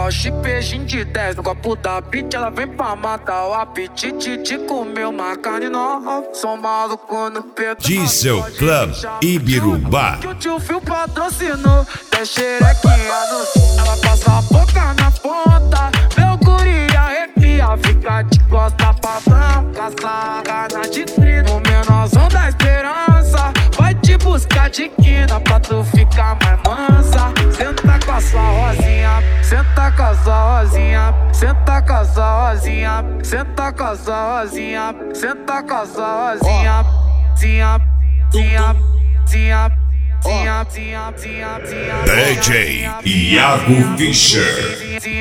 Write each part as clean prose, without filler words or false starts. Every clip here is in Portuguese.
Porsche, beijinho de 10 no copo da beat. Ela vem pra matar o apetite de comer uma carne nova. Sou maluco no peito. Diesel Club Ibirubá. Que o tio Fio patrocinou. Tem xerequinha no sul. Ela passa a boca na ponta. Meu guri arrepia. Fica de costa pra branca. Saga na vitrine. No menorzão da esperança. Vai te buscar de quina pra tu ficar mais mansa. Senta com a sua rosinha. Senta com a sua rosinha. Senta com a sua rosinha. Senta com a sua rosinha. Senta com a sua rosinha. Zinha, zinha, zinha, zinha, zinha, zinha, zinha. DJ Iago Fischer.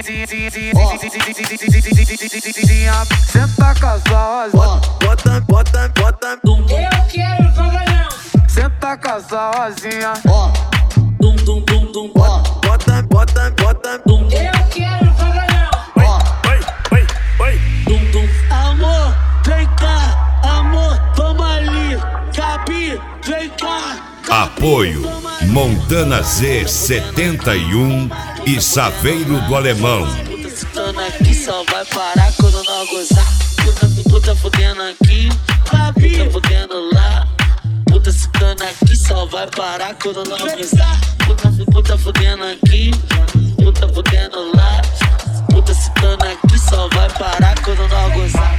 Senta com a sua rosinha. Bota. Eu quero pagalhão. Senta com a sua rosinha. Bota. Eu quero pagalhão. Amor, vem cá. Amor, vamos ali. Gabi, vem cá. Apoio Montana Z71 e Saveiro do Alemão. Puta aqui só vai parar quando nós gozar. Puta fudendo aqui, puta fudendo lá. Puta citando aqui só vai parar quando nós gozar. Puta fudendo aqui, puta fudendo lá. Puta citando aqui só vai parar quando nós gozar.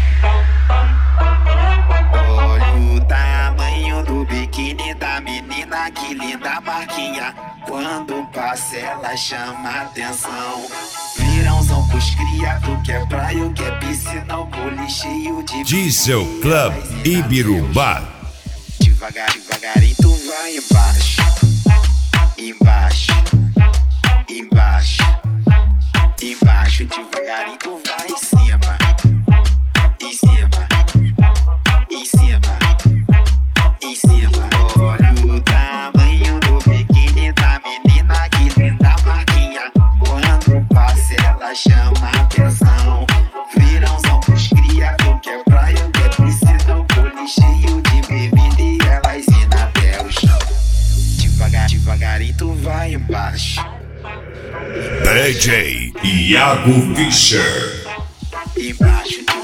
Olha o tamanho do biquíni da menina, que linda marquinha. Quando passa ela chama atenção. Virãozão pros cria, tu quer praia, que é piscina, o bole cheio de Diesel Club Ibirubá. Devagarinho tu vai embaixo. Embaixo. Devagarinho tu vai em cima. Em cima. Olha o tamanho do biquíni da menina, que linda marquinha. Quando passa ela chama atenção. Virãozão pros cria, tu quer praia, quer piscina, o bole cheio de bebida e elas indo até o chão. Devagarinho tu vai embaixo. DJ Iago Fischer. Embaixo.